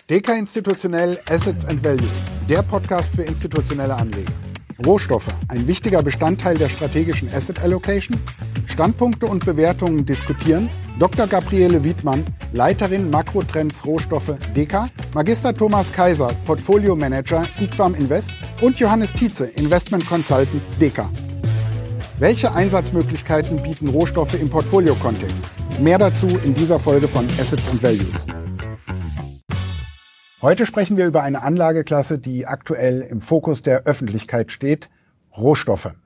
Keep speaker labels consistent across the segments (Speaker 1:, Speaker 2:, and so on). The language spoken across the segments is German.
Speaker 1: Deka Institutionell Assets and Values, der Podcast für institutionelle Anleger. Rohstoffe, ein wichtiger Bestandteil der strategischen Asset Allocation. Standpunkte und Bewertungen diskutieren Dr. Gabriele Wiedmann, Leiterin Makrotrends Rohstoffe Deka, Magister Thomas Kaiser, Portfolio Manager Equam Invest und Johannes Tietze, Investment Consultant Deka. Welche Einsatzmöglichkeiten bieten Rohstoffe im Portfolio-Kontext? Mehr dazu in dieser Folge von Assets and Values. Heute sprechen wir über eine Anlageklasse, die aktuell im Fokus der Öffentlichkeit steht: Rohstoffe.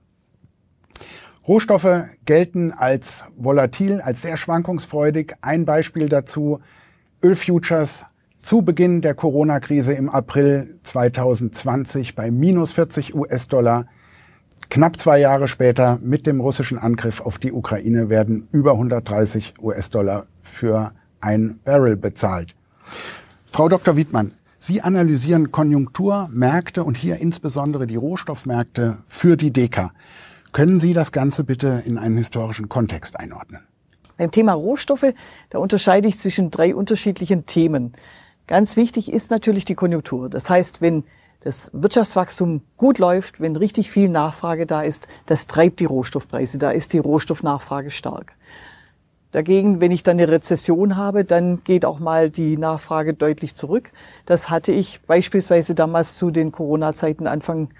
Speaker 1: Rohstoffe gelten als volatil, als sehr schwankungsfreudig. Ein Beispiel dazu: Ölfutures zu Beginn der Corona-Krise im April 2020 bei minus 40 US-Dollar. Knapp 2 Jahre später mit dem russischen Angriff auf die Ukraine werden über 130 US-Dollar für ein Barrel bezahlt. Frau Dr. Wiedmann, Sie analysieren Konjunkturmärkte und hier insbesondere die Rohstoffmärkte für die Deka. Können Sie das Ganze bitte in einen historischen Kontext einordnen?
Speaker 2: Beim Thema Rohstoffe, da unterscheide ich zwischen 3 unterschiedlichen Themen. Ganz wichtig ist natürlich die Konjunktur. Das heißt, wenn das Wirtschaftswachstum gut läuft, wenn richtig viel Nachfrage da ist, das treibt die Rohstoffpreise. Da ist die Rohstoffnachfrage stark. Dagegen, wenn ich dann eine Rezession habe, dann geht auch mal die Nachfrage deutlich zurück. Das hatte ich beispielsweise damals zu den Corona-Zeiten Anfang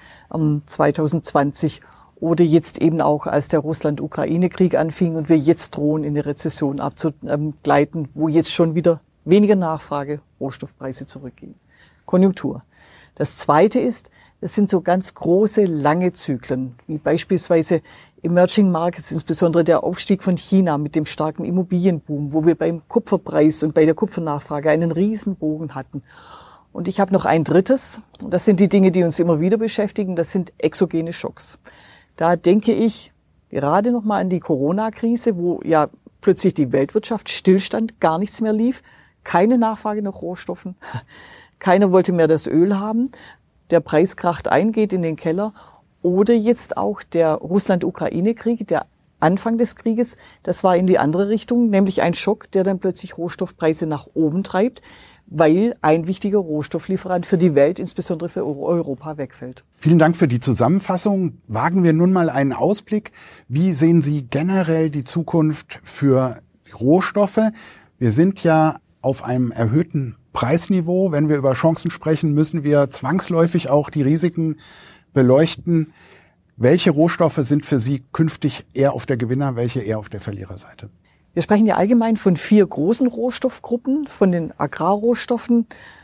Speaker 2: 2020 oder jetzt eben auch, als der Russland-Ukraine-Krieg anfing und wir jetzt drohen, in eine Rezession abzugleiten, wo jetzt schon wieder weniger Nachfrage, Rohstoffpreise zurückgehen. Konjunktur. Das Zweite ist, es sind so ganz große, lange Zyklen, wie beispielsweise Emerging Markets, insbesondere der Aufstieg von China mit dem starken Immobilienboom, wo wir beim Kupferpreis und bei der Kupfernachfrage einen Riesenbogen hatten. Und ich habe noch ein drittes, das sind die Dinge, die uns immer wieder beschäftigen, das sind exogene Schocks. Da denke ich gerade noch mal an die Corona-Krise, wo ja plötzlich die Weltwirtschaft stillstand, gar nichts mehr lief, keine Nachfrage nach Rohstoffen, keiner wollte mehr das Öl haben, der Preis kracht ein, geht in den Keller. Oder jetzt auch der Russland-Ukraine-Krieg, der Anfang des Krieges, das war in die andere Richtung, nämlich ein Schock, der dann plötzlich Rohstoffpreise nach oben treibt, weil ein wichtiger Rohstofflieferant für die Welt, insbesondere für Europa, wegfällt.
Speaker 1: Vielen Dank für die Zusammenfassung. Wagen wir nun mal einen Ausblick. Wie sehen Sie generell die Zukunft für Rohstoffe? Wir sind ja auf einem erhöhten Preisniveau. Wenn wir über Chancen sprechen, müssen wir zwangsläufig auch die Risiken beleuchten. Welche Rohstoffe sind für Sie künftig eher auf der Gewinner-, welche eher auf der Verliererseite?
Speaker 2: Wir sprechen ja allgemein von 4 großen Rohstoffgruppen, von den Agrarrohstoffen,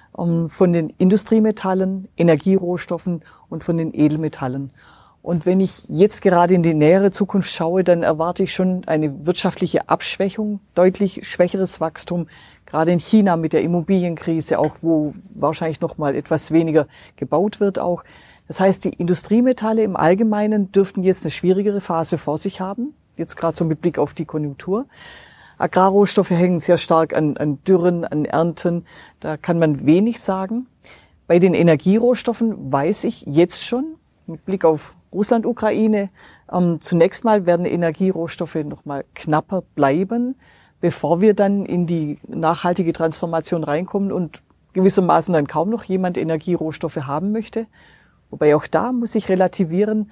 Speaker 2: von den Industriemetallen, Energierohstoffen und von den Edelmetallen. Und wenn ich jetzt gerade in die nähere Zukunft schaue, dann erwarte ich schon eine wirtschaftliche Abschwächung, deutlich schwächeres Wachstum, gerade in China mit der Immobilienkrise, auch wo wahrscheinlich noch mal etwas weniger gebaut wird auch. Das heißt, die Industriemetalle im Allgemeinen dürften jetzt eine schwierigere Phase vor sich haben, jetzt gerade so mit Blick auf die Konjunktur. Agrarrohstoffe hängen sehr stark an Dürren, an Ernten, da kann man wenig sagen. Bei den Energierohstoffen weiß ich jetzt schon, mit Blick auf Russland, Ukraine, zunächst mal werden Energierohstoffe noch mal knapper bleiben, bevor wir dann in die nachhaltige Transformation reinkommen und gewissermaßen dann kaum noch jemand Energierohstoffe haben möchte. Wobei auch da muss ich relativieren,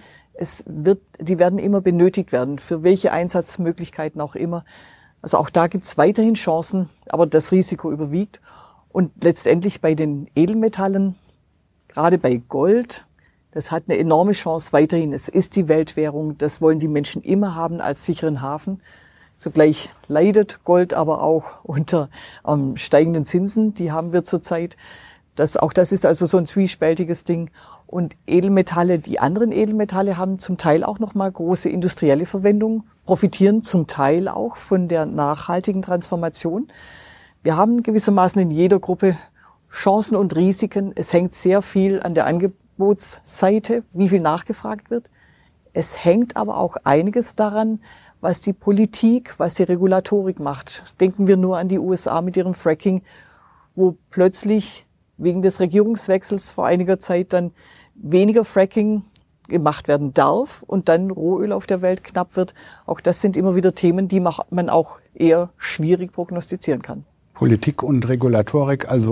Speaker 2: die werden immer benötigt werden, für welche Einsatzmöglichkeiten auch immer. Also auch da gibt es weiterhin Chancen, aber das Risiko überwiegt. Und letztendlich bei den Edelmetallen, gerade bei Gold, das hat eine enorme Chance weiterhin. Es ist die Weltwährung, das wollen die Menschen immer haben als sicheren Hafen. Zugleich leidet Gold aber auch unter steigenden Zinsen, die haben wir zurzeit. Auch das ist also so ein zwiespältiges Ding. Und Edelmetalle, die anderen Edelmetalle haben zum Teil auch nochmal große industrielle Verwendung, profitieren zum Teil auch von der nachhaltigen Transformation. Wir haben gewissermaßen in jeder Gruppe Chancen und Risiken. Es hängt sehr viel an der Angebotsseite, wie viel nachgefragt wird. Es hängt aber auch einiges daran, was die Politik, was die Regulatorik macht. Denken wir nur an die USA mit ihrem Fracking, wo plötzlich wegen des Regierungswechsels vor einiger Zeit dann weniger Fracking gemacht werden darf und dann Rohöl auf der Welt knapp wird. Auch das sind immer wieder Themen, die man auch eher schwierig prognostizieren kann.
Speaker 1: Politik und Regulatorik, also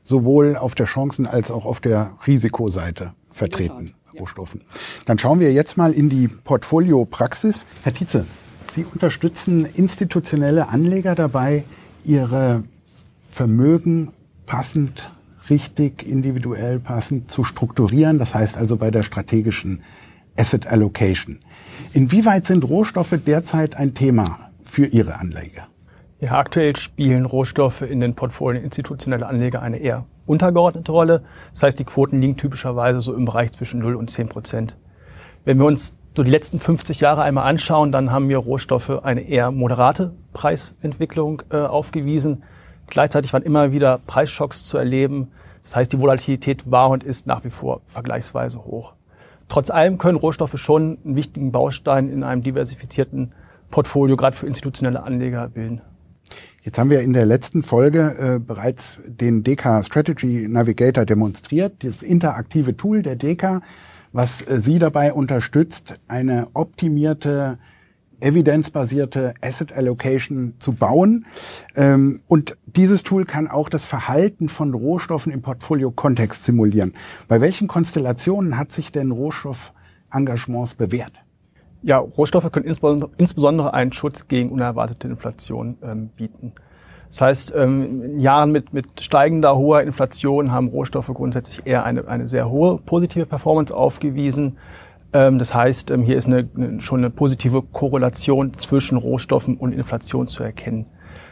Speaker 1: sowohl auf der Chancen- als auch auf der Risikoseite vertreten, Rohstoffen. Dann schauen wir jetzt mal in die Portfoliopraxis. Herr Tietze, Sie unterstützen institutionelle Anleger dabei, ihre Vermögen passend, richtig, individuell passend zu strukturieren. Das heißt also bei der strategischen Asset Allocation. Inwieweit sind Rohstoffe derzeit ein Thema für Ihre Anleger?
Speaker 3: Ja, aktuell spielen Rohstoffe in den Portfolien institutioneller Anleger eine eher untergeordnete Rolle. Das heißt, die Quoten liegen typischerweise so im Bereich zwischen 0 und 10%. Wenn wir uns so die letzten 50 Jahre einmal anschauen, dann haben wir Rohstoffe eine eher moderate Preisentwicklung aufgewiesen. Gleichzeitig waren immer wieder Preisschocks zu erleben. Das heißt, die Volatilität war und ist nach wie vor vergleichsweise hoch. Trotz allem können Rohstoffe schon einen wichtigen Baustein in einem diversifizierten Portfolio, gerade für institutionelle Anleger, bilden.
Speaker 1: Jetzt haben wir in der letzten Folge bereits den Deka Strategy Navigator demonstriert, das interaktive Tool der Deka, was Sie dabei unterstützt, eine optimierte, evidenzbasierte Asset Allocation zu bauen. Und dieses Tool kann auch das Verhalten von Rohstoffen im Portfolio-Kontext simulieren. Bei welchen Konstellationen hat sich denn Rohstoffelengagements bewährt?
Speaker 3: Ja, Rohstoffe können insbesondere einen Schutz gegen unerwartete Inflation bieten. Das heißt, in Jahren mit steigender, hoher Inflation haben Rohstoffe grundsätzlich eher eine sehr hohe positive Performance aufgewiesen. Das heißt, hier ist schon eine positive Korrelation zwischen Rohstoffen und Inflation zu erkennen.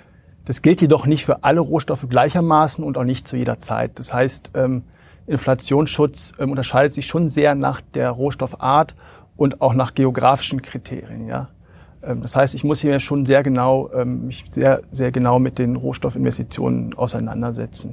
Speaker 3: Das gilt jedoch nicht für alle Rohstoffe gleichermaßen und auch nicht zu jeder Zeit. Das heißt, Inflationsschutz unterscheidet sich schon sehr nach der Rohstoffart und auch nach geografischen Kriterien. Ja? Das heißt, ich muss hier schon mich sehr genau mit den Rohstoffinvestitionen auseinandersetzen.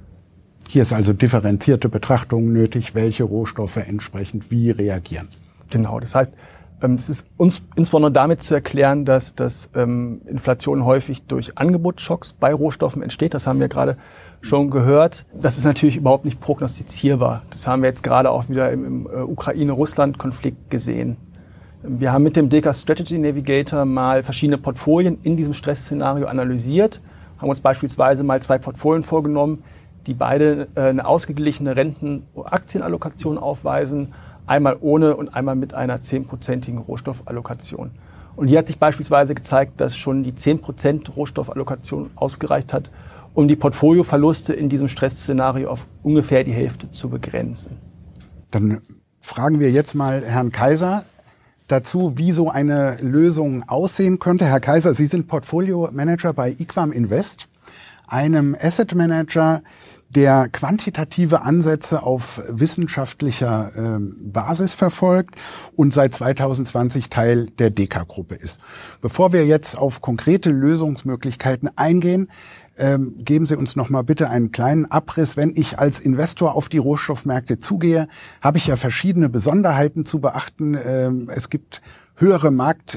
Speaker 1: Hier ist also differenzierte Betrachtung nötig, welche Rohstoffe entsprechend wie reagieren.
Speaker 3: Genau, das heißt, das ist uns insbesondere damit zu erklären, dass Inflation häufig durch Angebotsschocks bei Rohstoffen entsteht. Das haben wir gerade schon gehört. Das ist natürlich überhaupt nicht prognostizierbar. Das haben wir jetzt gerade auch wieder im Ukraine-Russland-Konflikt gesehen. Wir haben mit dem Deka Strategy Navigator mal verschiedene Portfolien in diesem Stressszenario analysiert, haben uns beispielsweise mal 2 Portfolien vorgenommen, die beide eine ausgeglichene Renten-Aktienallokation aufweisen, einmal ohne und einmal mit einer 10%igen Rohstoffallokation. Und hier hat sich beispielsweise gezeigt, dass schon die 10% Rohstoffallokation ausgereicht hat, um die Portfolioverluste in diesem Stressszenario auf ungefähr die Hälfte zu begrenzen.
Speaker 1: Dann fragen wir jetzt mal Herrn Kaiser dazu, wie so eine Lösung aussehen könnte. Herr Kaiser, Sie sind Portfolio-Manager bei Equam Invest, einem Asset Manager, der quantitative Ansätze auf wissenschaftlicher Basis verfolgt und seit 2020 Teil der Deka-Gruppe ist. Bevor wir jetzt auf konkrete Lösungsmöglichkeiten eingehen, geben Sie uns noch mal bitte einen kleinen Abriss. Wenn ich als Investor auf die Rohstoffmärkte zugehe, habe ich ja verschiedene Besonderheiten zu beachten. Es gibt höhere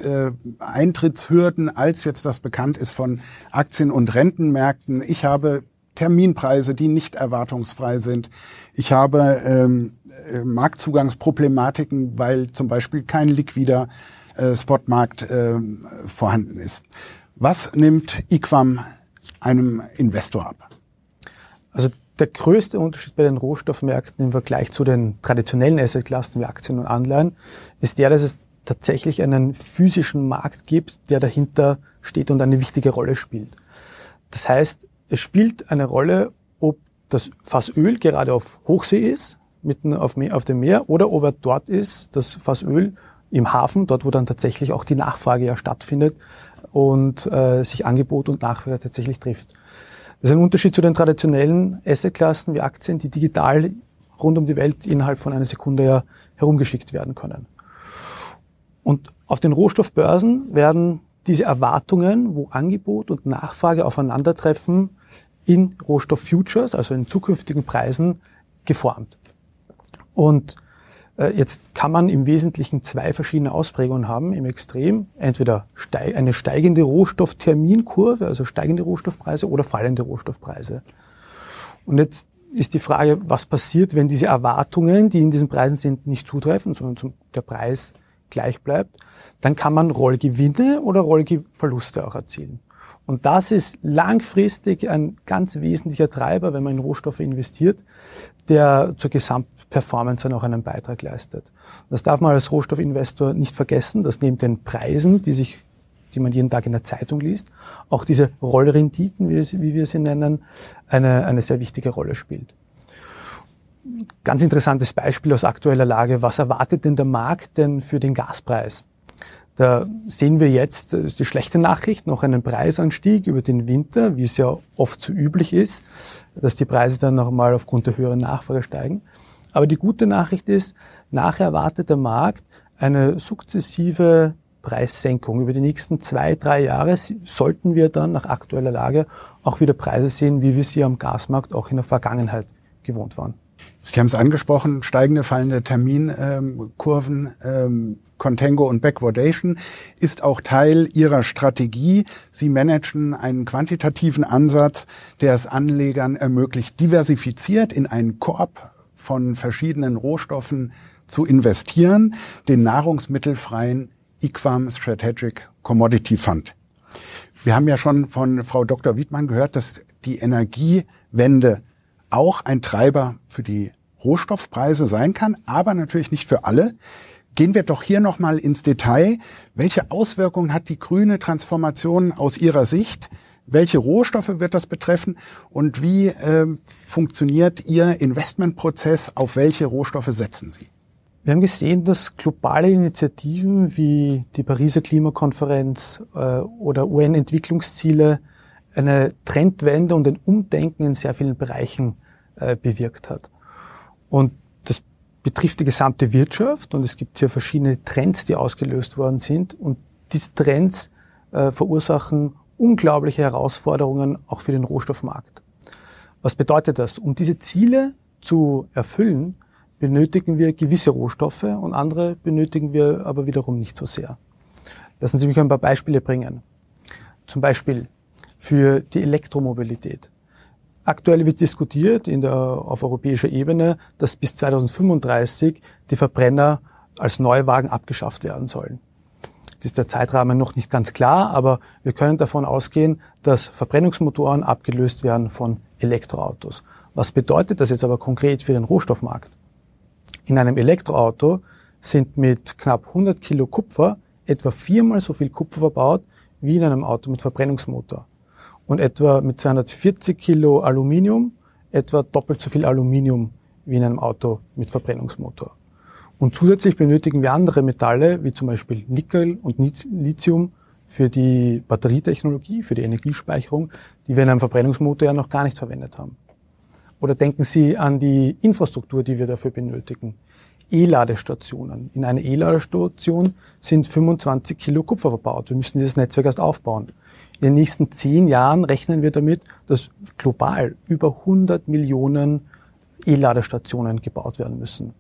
Speaker 1: Markteintrittshürden, als jetzt das bekannt ist von Aktien- und Rentenmärkten. Ich habe Terminpreise, die nicht erwartungsfrei sind. Ich habe Marktzugangsproblematiken, weil zum Beispiel kein liquider Spotmarkt vorhanden ist. Was nimmt Equam einem Investor ab?
Speaker 4: Also der größte Unterschied bei den Rohstoffmärkten im Vergleich zu den traditionellen Assetklassen wie Aktien und Anleihen ist der, dass es tatsächlich einen physischen Markt gibt, der dahinter steht und eine wichtige Rolle spielt. Das heißt, es spielt eine Rolle, ob das Fass Öl gerade auf Hochsee ist, mitten auf dem Meer, oder ob er dort ist, das Fass Öl im Hafen, dort wo dann tatsächlich auch die Nachfrage ja stattfindet und sich Angebot und Nachfrage tatsächlich trifft. Das ist ein Unterschied zu den traditionellen Assetklassen wie Aktien, die digital rund um die Welt innerhalb von einer Sekunde ja herumgeschickt werden können. Und auf den Rohstoffbörsen werden diese Erwartungen, wo Angebot und Nachfrage aufeinandertreffen, in Rohstofffutures, also in zukünftigen Preisen, geformt. Und jetzt kann man im Wesentlichen 2 verschiedene Ausprägungen haben im Extrem. Entweder eine steigende Rohstoffterminkurve, also steigende Rohstoffpreise, oder fallende Rohstoffpreise. Und jetzt ist die Frage, was passiert, wenn diese Erwartungen, die in diesen Preisen sind, nicht zutreffen, sondern der Preis gleich bleibt. Dann kann man Rollgewinne oder Rollverluste auch erzielen. Und das ist langfristig ein ganz wesentlicher Treiber, wenn man in Rohstoffe investiert, der zur Gesamtperformance dann auch einen Beitrag leistet. Das darf man als Rohstoffinvestor nicht vergessen, dass neben den Preisen, die man jeden Tag in der Zeitung liest, auch diese Rollrenditen, wie wir sie nennen, eine sehr wichtige Rolle spielt. Ganz interessantes Beispiel aus aktueller Lage. Was erwartet denn der Markt denn für den Gaspreis? Da sehen wir jetzt, das ist die schlechte Nachricht, noch einen Preisanstieg über den Winter, wie es ja oft so üblich ist, dass die Preise dann nochmal aufgrund der höheren Nachfrage steigen. Aber die gute Nachricht ist, nachher erwartet der Markt eine sukzessive Preissenkung. Über die nächsten 2-3 Jahre sollten wir dann nach aktueller Lage auch wieder Preise sehen, wie wir sie am Gasmarkt auch in der Vergangenheit gewohnt waren.
Speaker 1: Sie haben es angesprochen, steigende, fallende Terminkurven, Contango und Backwardation ist auch Teil Ihrer Strategie. Sie managen einen quantitativen Ansatz, der es Anlegern ermöglicht, diversifiziert in einen Korb von verschiedenen Rohstoffen zu investieren, den nahrungsmittelfreien IQAM Strategic Commodity Fund. Wir haben ja schon von Frau Dr. Wiedmann gehört, dass die Energiewende auch ein Treiber für die Rohstoffpreise sein kann, aber natürlich nicht für alle. Gehen wir doch hier nochmal ins Detail. Welche Auswirkungen hat die grüne Transformation aus Ihrer Sicht? Welche Rohstoffe wird das betreffen? Und wie funktioniert Ihr Investmentprozess? Auf welche Rohstoffe setzen Sie?
Speaker 4: Wir haben gesehen, dass globale Initiativen wie die Pariser Klimakonferenz oder UN-Entwicklungsziele eine Trendwende und ein Umdenken in sehr vielen Bereichen bewirkt hat. Und das betrifft die gesamte Wirtschaft und es gibt hier verschiedene Trends, die ausgelöst worden sind und diese Trends verursachen unglaubliche Herausforderungen auch für den Rohstoffmarkt. Was bedeutet das? Um diese Ziele zu erfüllen, benötigen wir gewisse Rohstoffe und andere benötigen wir aber wiederum nicht so sehr. Lassen Sie mich ein paar Beispiele bringen. Zum Beispiel für die Elektromobilität. Aktuell wird diskutiert auf europäischer Ebene, dass bis 2035 die Verbrenner als Neuwagen abgeschafft werden sollen. Das ist der Zeitrahmen noch nicht ganz klar, aber wir können davon ausgehen, dass Verbrennungsmotoren abgelöst werden von Elektroautos. Was bedeutet das jetzt aber konkret für den Rohstoffmarkt? In einem Elektroauto sind mit knapp 100 Kilo Kupfer etwa 4-mal so viel Kupfer verbaut wie in einem Auto mit Verbrennungsmotor. Und etwa mit 240 Kilo Aluminium etwa doppelt so viel Aluminium wie in einem Auto mit Verbrennungsmotor. Und zusätzlich benötigen wir andere Metalle, wie zum Beispiel Nickel und Lithium für die Batterietechnologie, für die Energiespeicherung, die wir in einem Verbrennungsmotor ja noch gar nicht verwendet haben. Oder denken Sie an die Infrastruktur, die wir dafür benötigen. E-Ladestationen. In einer E-Ladestation sind 25 Kilo Kupfer verbaut. Wir müssen dieses Netzwerk erst aufbauen. In den nächsten 10 Jahren rechnen wir damit, dass global über 100 Millionen E-Ladestationen gebaut werden müssen.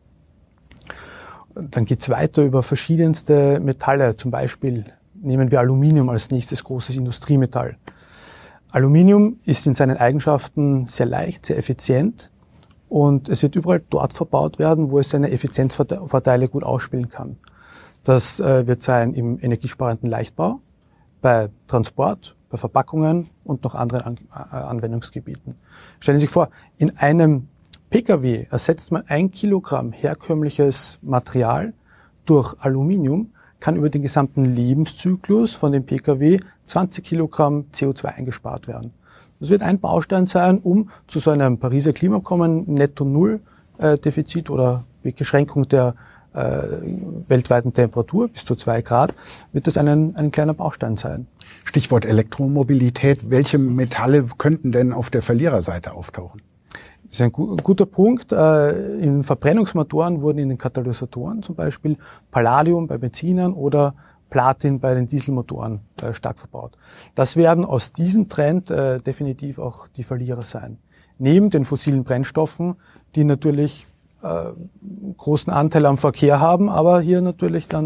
Speaker 4: Dann geht's weiter über verschiedenste Metalle. Zum Beispiel nehmen wir Aluminium als nächstes großes Industriemetall. Aluminium ist in seinen Eigenschaften sehr leicht, sehr effizient und es wird überall dort verbaut werden, wo es seine Effizienzvorteile gut ausspielen kann. Das wird sein im energiesparenden Leichtbau, bei Transport, bei Verpackungen und noch anderen Anwendungsgebieten. Stellen Sie sich vor, in einem Pkw ersetzt man 1 Kilogramm herkömmliches Material durch Aluminium, kann über den gesamten Lebenszyklus von dem Pkw 20 Kilogramm CO2 eingespart werden. Das wird ein Baustein sein, um zu so einem Pariser Klimaabkommen Netto-Null-Defizit oder Beschränkung der weltweiten Temperatur bis zu 2 Grad, wird das ein kleiner Baustein sein.
Speaker 1: Stichwort Elektromobilität. Welche Metalle könnten denn auf der Verliererseite auftauchen?
Speaker 4: Das ist ein guter Punkt. In Verbrennungsmotoren wurden in den Katalysatoren zum Beispiel Palladium bei Benzinern oder Platin bei den Dieselmotoren stark verbaut. Das werden aus diesem Trend definitiv auch die Verlierer sein. Neben den fossilen Brennstoffen, die natürlich großen Anteil am Verkehr haben, aber hier natürlich dann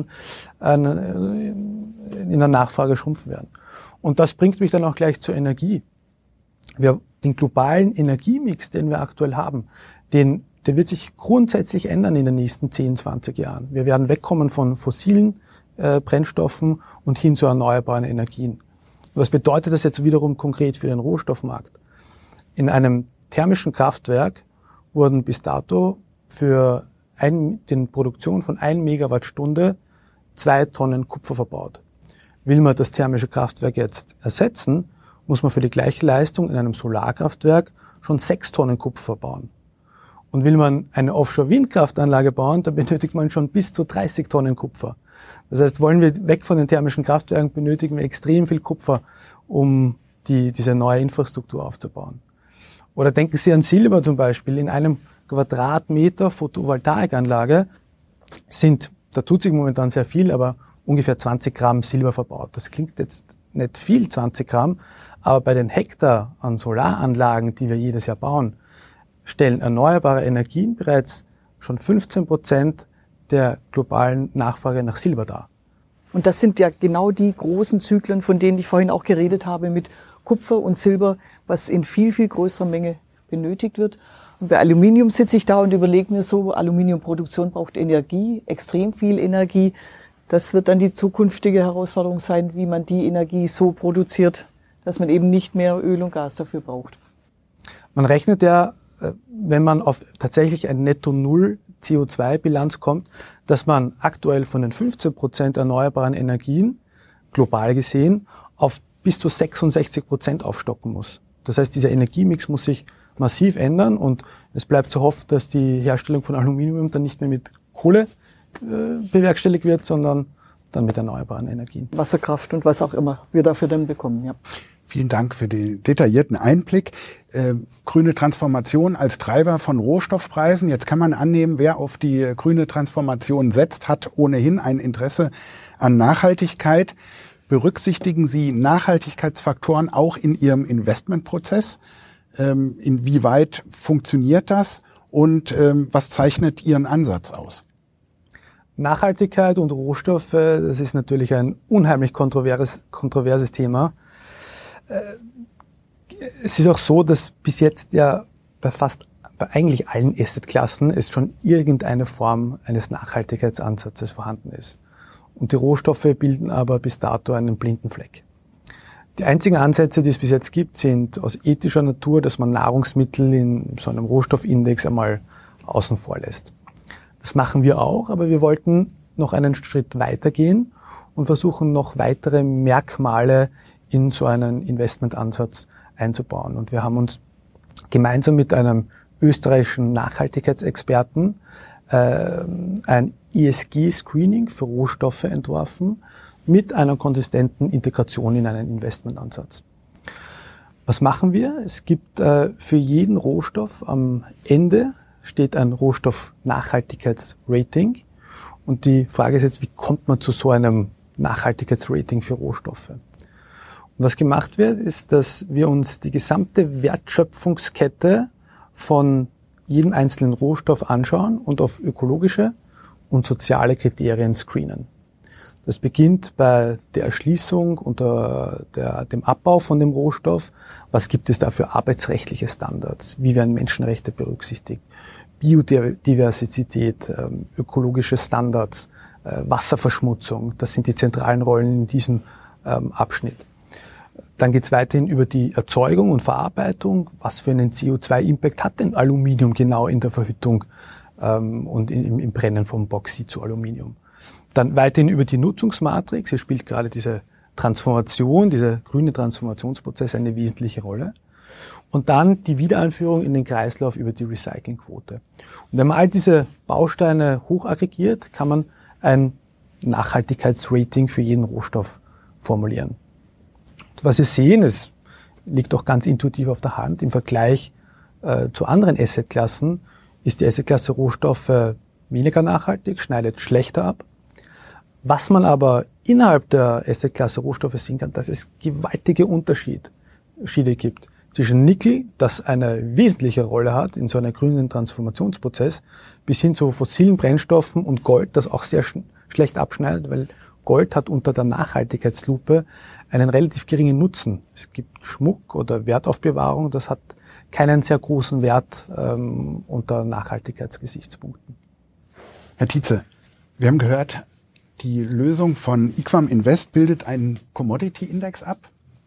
Speaker 4: in der Nachfrage schrumpfen werden. Und das bringt mich dann auch gleich zur Energie. Den globalen Energiemix, den wir aktuell haben, der wird sich grundsätzlich ändern in den nächsten 10, 20 Jahren. Wir werden wegkommen von fossilen Brennstoffen und hin zu erneuerbaren Energien. Was bedeutet das jetzt wiederum konkret für den Rohstoffmarkt? In einem thermischen Kraftwerk wurden bis dato für die Produktion von 1 Megawattstunde 2 Tonnen Kupfer verbaut. Will man das thermische Kraftwerk jetzt ersetzen, muss man für die gleiche Leistung in einem Solarkraftwerk schon 6 Tonnen Kupfer verbauen. Und will man eine Offshore-Windkraftanlage bauen, dann benötigt man schon bis zu 30 Tonnen Kupfer. Das heißt, wollen wir weg von den thermischen Kraftwerken, benötigen wir extrem viel Kupfer, um diese neue Infrastruktur aufzubauen. Oder denken Sie an Silber zum Beispiel. In einem Quadratmeter Photovoltaikanlage da tut sich momentan sehr viel, aber ungefähr 20 Gramm Silber verbaut. Das klingt jetzt nicht viel, 20 Gramm, aber bei den Hektar an Solaranlagen, die wir jedes Jahr bauen, stellen erneuerbare Energien bereits schon 15% der globalen Nachfrage nach Silber dar.
Speaker 2: Und das sind ja genau die großen Zyklen, von denen ich vorhin auch geredet habe, mit Kupfer und Silber, was in viel, viel größerer Menge benötigt wird. Und bei Aluminium sitze ich da und überlege mir so, Aluminiumproduktion braucht Energie, extrem viel Energie. Das wird dann die zukünftige Herausforderung sein, wie man die Energie so produziert, dass man eben nicht mehr Öl und Gas dafür braucht.
Speaker 4: Man rechnet ja, wenn man auf tatsächlich ein Netto-Null CO2-Bilanz kommt, dass man aktuell von den 15% erneuerbaren Energien, global gesehen, auf bis zu 66% aufstocken muss. Das heißt, dieser Energiemix muss sich massiv ändern und es bleibt zu hoffen, dass die Herstellung von Aluminium dann nicht mehr mit Kohle bewerkstelligt wird, sondern dann mit erneuerbaren Energien.
Speaker 2: Wasserkraft und was auch immer wir dafür dann bekommen, ja.
Speaker 1: Vielen Dank für den detaillierten Einblick. Grüne Transformation als Treiber von Rohstoffpreisen. Jetzt kann man annehmen, wer auf die grüne Transformation setzt, hat ohnehin ein Interesse an Nachhaltigkeit. Berücksichtigen Sie Nachhaltigkeitsfaktoren auch in Ihrem Investmentprozess? Inwieweit funktioniert das und was zeichnet Ihren Ansatz aus?
Speaker 4: Nachhaltigkeit und Rohstoffe, das ist natürlich ein unheimlich kontroverses Thema. Es ist auch so, dass bis jetzt ja bei eigentlich allen Assetklassen es schon irgendeine Form eines Nachhaltigkeitsansatzes vorhanden ist. Und die Rohstoffe bilden aber bis dato einen blinden Fleck. Die einzigen Ansätze, die es bis jetzt gibt, sind aus ethischer Natur, dass man Nahrungsmittel in so einem Rohstoffindex einmal außen vor lässt. Das machen wir auch, aber wir wollten noch einen Schritt weitergehen und versuchen, noch weitere Merkmale in so einen Investmentansatz einzubauen. Und wir haben uns gemeinsam mit einem österreichischen Nachhaltigkeitsexperten ein ESG-Screening für Rohstoffe entworfen mit einer konsistenten Integration in einen Investmentansatz. Was machen wir? Es gibt für jeden Rohstoff am Ende steht ein Rohstoff-Nachhaltigkeitsrating. Und die Frage ist jetzt, wie kommt man zu so einem Nachhaltigkeitsrating für Rohstoffe? Und was gemacht wird, ist, dass wir uns die gesamte Wertschöpfungskette von jedem einzelnen Rohstoff anschauen und auf ökologische und soziale Kriterien screenen. Das beginnt bei der Erschließung und dem Abbau von dem Rohstoff. Was gibt es da für arbeitsrechtliche Standards? Wie werden Menschenrechte berücksichtigt? Biodiversität, ökologische Standards, Wasserverschmutzung. Das sind die zentralen Rollen in diesem Abschnitt. Dann geht es weiterhin über die Erzeugung und Verarbeitung. Was für einen CO2-Impact hat denn Aluminium genau in der Verhüttung und im Brennen vom Bauxit zu Aluminium? Dann weiterhin über die Nutzungsmatrix. Hier spielt gerade diese Transformation, dieser grüne Transformationsprozess eine wesentliche Rolle. Und dann die Wiedereinführung in den Kreislauf über die Recyclingquote. Und wenn man all diese Bausteine hochaggregiert, kann man ein Nachhaltigkeitsrating für jeden Rohstoff formulieren. Was wir sehen, es liegt auch ganz intuitiv auf der Hand, im Vergleich zu anderen Assetklassen ist die Assetklasse Rohstoffe weniger nachhaltig, schneidet schlechter ab. Was man aber innerhalb der Assetklasse Rohstoffe sehen kann, dass es gewaltige Unterschiede gibt zwischen Nickel, das eine wesentliche Rolle hat in so einem grünen Transformationsprozess, bis hin zu fossilen Brennstoffen und Gold, das auch sehr schlecht abschneidet, weil Gold hat unter der Nachhaltigkeitslupe einen relativ geringen Nutzen. Es gibt Schmuck oder Wertaufbewahrung, das hat keinen sehr großen Wert unter Nachhaltigkeitsgesichtspunkten.
Speaker 1: Herr Tietze, wir haben gehört, die Lösung von Equam Invest bildet einen Commodity-Index ab.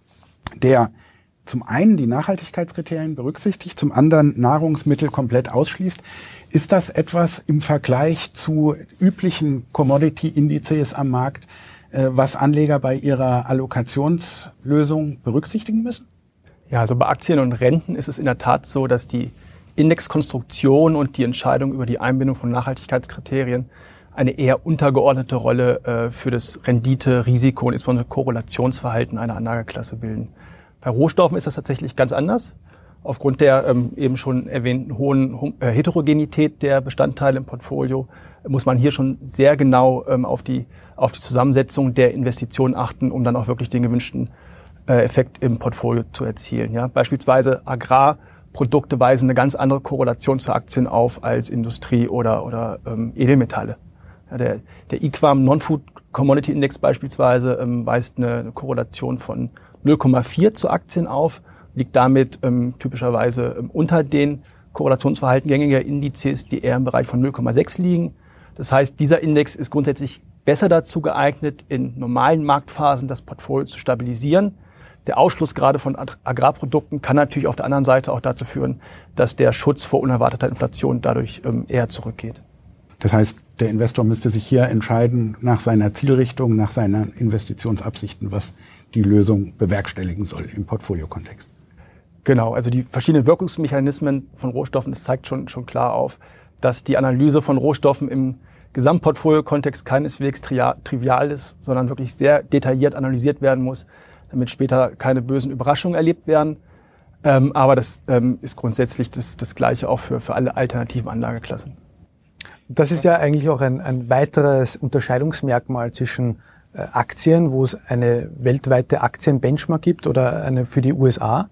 Speaker 1: der zum einen die Nachhaltigkeitskriterien berücksichtigt, zum anderen Nahrungsmittel komplett ausschließt. Ist das etwas im Vergleich zu üblichen Commodity-Indizes am Markt, was Anleger bei ihrer Allokationslösung berücksichtigen müssen?
Speaker 3: Ja, also bei Aktien und Renten ist es in der Tat so, dass die Indexkonstruktion und die Entscheidung über die Einbindung von Nachhaltigkeitskriterien eine eher untergeordnete Rolle für das Rendite-, Risiko- und insbesondere Korrelationsverhalten einer Anlageklasse bilden. Bei Rohstoffen ist das tatsächlich ganz anders. Aufgrund der eben schon erwähnten hohen Heterogenität der Bestandteile im Portfolio muss man hier schon sehr genau auf die Zusammensetzung der Investitionen achten, um dann auch wirklich den gewünschten Effekt im Portfolio zu erzielen. Ja? Beispielsweise Agrarprodukte weisen eine ganz andere Korrelation zu Aktien auf als Industrie oder Edelmetalle. Ja, der IQAM Non-Food Commodity Index beispielsweise weist eine Korrelation von 0,4 zu Aktien auf, liegt damit typischerweise unter den Korrelationsverhalten gängiger Indizes, die eher im Bereich von 0,6 liegen. Das heißt, dieser Index ist grundsätzlich besser dazu geeignet, in normalen Marktphasen das Portfolio zu stabilisieren. Der Ausschluss gerade von Agrarprodukten kann natürlich auf der anderen Seite auch dazu führen, dass der Schutz vor unerwarteter Inflation dadurch eher zurückgeht.
Speaker 1: Das heißt, der Investor müsste sich hier entscheiden nach seiner Zielrichtung, nach seinen Investitionsabsichten, was die Lösung bewerkstelligen soll im Portfoliokontext.
Speaker 3: Genau, also die verschiedenen Wirkungsmechanismen von Rohstoffen, das zeigt schon klar auf, dass die Analyse von Rohstoffen im Gesamtportfolio-Kontext keineswegs trivial ist, sondern wirklich sehr detailliert analysiert werden muss, damit später keine bösen Überraschungen erlebt werden. Aber das ist grundsätzlich das Gleiche auch für alle alternativen Anlageklassen.
Speaker 4: Das ist ja eigentlich auch ein weiteres Unterscheidungsmerkmal zwischen Aktien, wo es eine weltweite Aktienbenchmark gibt oder eine für die USA.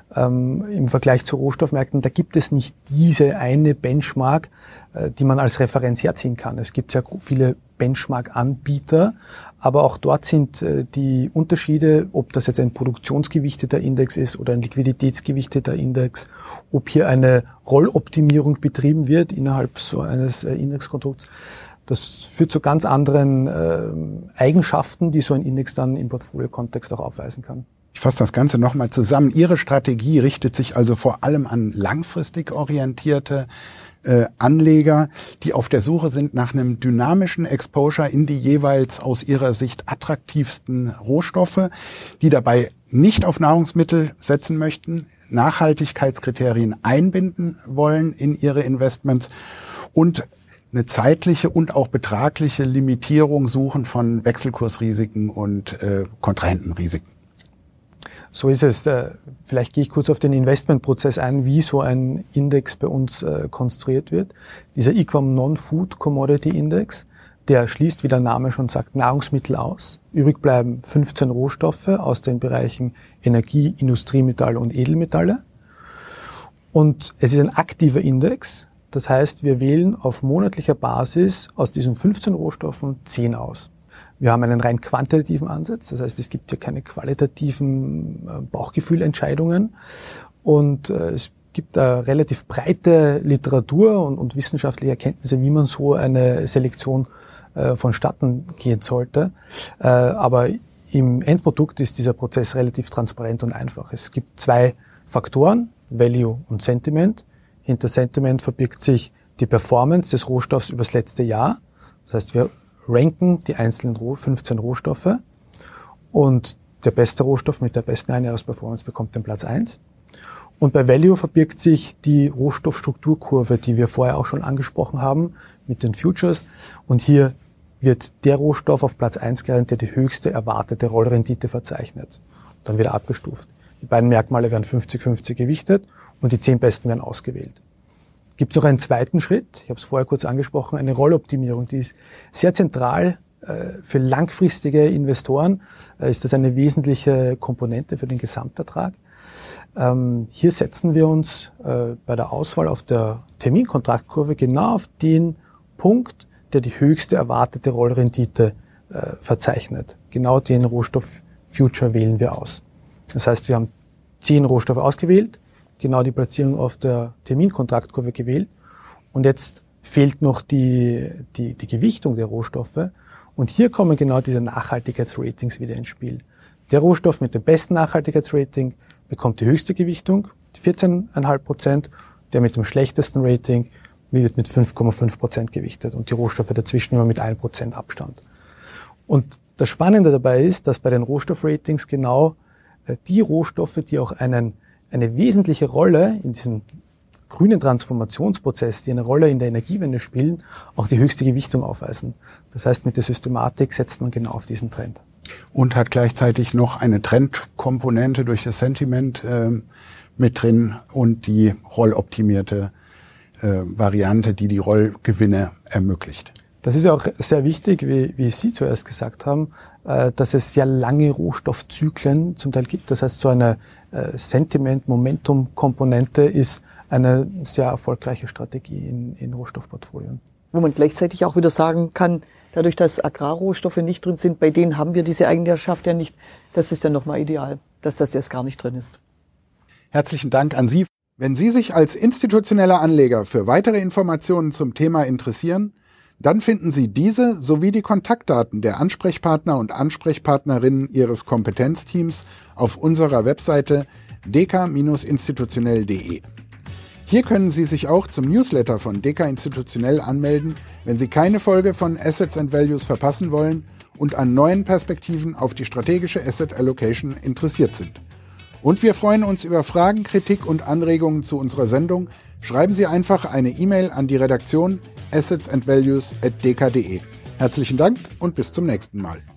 Speaker 4: Im Vergleich zu Rohstoffmärkten, da gibt es nicht diese eine Benchmark, die man als Referenz herziehen kann. Es gibt sehr viele Benchmark-Anbieter, aber auch dort sind die Unterschiede, ob das jetzt ein produktionsgewichteter Index ist oder ein liquiditätsgewichteter Index, ob hier eine Rolloptimierung betrieben wird innerhalb so eines Indexkonstrukts. Das führt zu ganz anderen Eigenschaften, die so ein Index dann im Portfolio-Kontext auch aufweisen kann.
Speaker 1: Ich fasse das Ganze nochmal zusammen. Ihre Strategie richtet sich also vor allem an langfristig orientierte Anleger, die auf der Suche sind nach einem dynamischen Exposure in die jeweils aus ihrer Sicht attraktivsten Rohstoffe, die dabei nicht auf Nahrungsmittel setzen möchten, Nachhaltigkeitskriterien einbinden wollen in ihre Investments und eine zeitliche und auch betragliche Limitierung suchen von Wechselkursrisiken und Kontrahentenrisiken.
Speaker 4: So ist es. Vielleicht gehe ich kurz auf den Investmentprozess ein, wie so ein Index bei uns konstruiert wird. Dieser IQAM Non-Food Commodity Index, der schließt, wie der Name schon sagt, Nahrungsmittel aus. Übrig bleiben 15 Rohstoffe aus den Bereichen Energie, Industriemetalle und Edelmetalle. Und es ist ein aktiver Index. Das heißt, wir wählen auf monatlicher Basis aus diesen 15 Rohstoffen 10 aus. Wir haben einen rein quantitativen Ansatz, das heißt, es gibt hier keine qualitativen Bauchgefühlentscheidungen und es gibt eine relativ breite Literatur und wissenschaftliche Erkenntnisse, wie man so eine Selektion vonstatten gehen sollte. Aber im Endprodukt ist dieser Prozess relativ transparent und einfach. Es gibt 2 Faktoren, Value und Sentiment. Hinter Sentiment verbirgt sich die Performance des Rohstoffs übers letzte Jahr. Das heißt, wir ranken die einzelnen 15 Rohstoffe und der beste Rohstoff mit der besten Einjahresperformance bekommt den Platz 1. Und bei Value verbirgt sich die Rohstoffstrukturkurve, die wir vorher auch schon angesprochen haben mit den Futures. Und hier wird der Rohstoff auf Platz 1 gerankt, der die höchste erwartete Rollrendite verzeichnet. Dann wieder abgestuft. Die beiden Merkmale werden 50-50 gewichtet und die 10 besten werden ausgewählt. Gibt es noch einen zweiten Schritt, ich habe es vorher kurz angesprochen, eine Rolloptimierung, die ist sehr zentral für langfristige Investoren, ist das eine wesentliche Komponente für den Gesamtertrag. Hier setzen wir uns bei der Auswahl auf der Terminkontraktkurve genau auf den Punkt, der die höchste erwartete Rollrendite verzeichnet. Genau den Rohstoff-Future wählen wir aus. Das heißt, wir haben 10 Rohstoffe ausgewählt, genau die Platzierung auf der Terminkontraktkurve gewählt und jetzt fehlt noch die Gewichtung der Rohstoffe und hier kommen genau diese Nachhaltigkeitsratings wieder ins Spiel. Der Rohstoff mit dem besten Nachhaltigkeitsrating bekommt die höchste Gewichtung, 14,5%. Der mit dem schlechtesten Rating wird mit 5,5% gewichtet und die Rohstoffe dazwischen immer mit 1% Abstand. Und das Spannende dabei ist, dass bei den Rohstoffratings genau die Rohstoffe, die auch eine wesentliche Rolle in diesem grünen Transformationsprozess, die eine Rolle in der Energiewende spielen, auch die höchste Gewichtung aufweisen. Das heißt, mit der Systematik setzt man genau auf diesen Trend.
Speaker 1: Und hat gleichzeitig noch eine Trendkomponente durch das Sentiment mit drin und die rolloptimierte Variante, die die Rollgewinne ermöglicht.
Speaker 4: Das ist ja auch sehr wichtig, wie Sie zuerst gesagt haben, dass es sehr lange Rohstoffzyklen zum Teil gibt. Das heißt, so eine Sentiment-Momentum-Komponente ist eine sehr erfolgreiche Strategie in Rohstoffportfolien.
Speaker 2: Wo man gleichzeitig auch wieder sagen kann, dadurch, dass Agrarrohstoffe nicht drin sind, bei denen haben wir diese Eigenherrschaft ja nicht. Das ist ja nochmal ideal, dass das jetzt gar nicht drin ist.
Speaker 1: Herzlichen Dank an Sie. Wenn Sie sich als institutioneller Anleger für weitere Informationen zum Thema interessieren, dann finden Sie diese sowie die Kontaktdaten der Ansprechpartner und Ansprechpartnerinnen Ihres Kompetenzteams auf unserer Webseite deka-institutionell.de. Hier können Sie sich auch zum Newsletter von Deka Institutionell anmelden, wenn Sie keine Folge von Assets and Values verpassen wollen und an neuen Perspektiven auf die strategische Asset Allocation interessiert sind. Und wir freuen uns über Fragen, Kritik und Anregungen zu unserer Sendung. Schreiben Sie einfach eine E-Mail an die Redaktion assetsandvalues@deka.de. Herzlichen Dank und bis zum nächsten Mal.